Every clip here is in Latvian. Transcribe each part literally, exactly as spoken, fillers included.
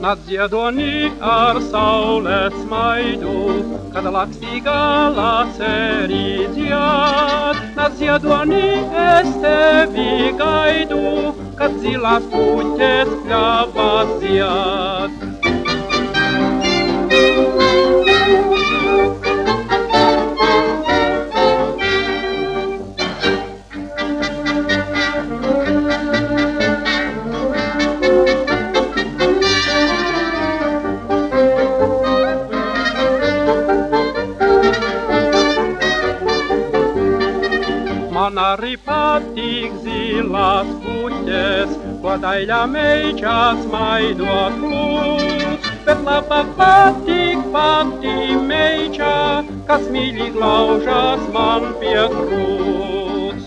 Nāc ziedonī ar saules smaidu, kad lakstīgā lacerī dzied. Nāc ziedonī, es tevi gaidu, kad zilās puķes pļavās dzied. Man arī patīk zilās puķes, ko daļā meičās maidot lūdz. Bet labāk patīk pati meičā, kas mīļi glaužās man pie krūts.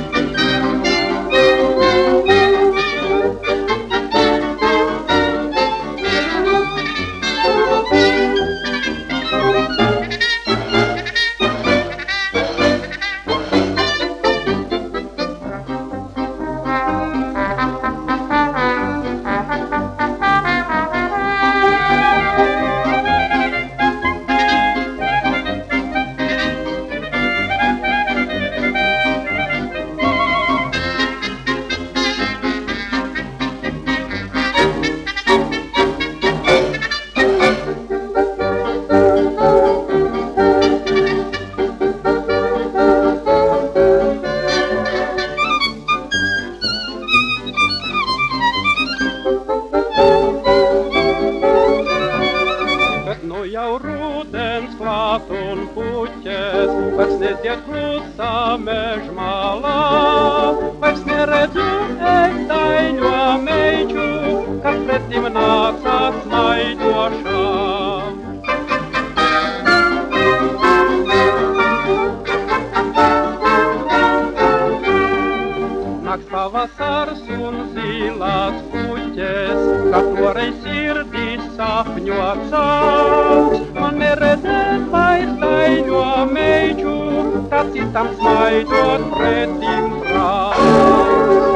Nu jau rudens klāt un puķes, vairs nedzied klusā mežmalā. Vairs neredzu es daļo meiču, kas pretim nācās smaidošām. Nāks pavasars un zilās puķes, kā toreiz sirdī sapņot sauc. Man neredzēt vairs daļo meiču, tā citam smaidot pretim brauc.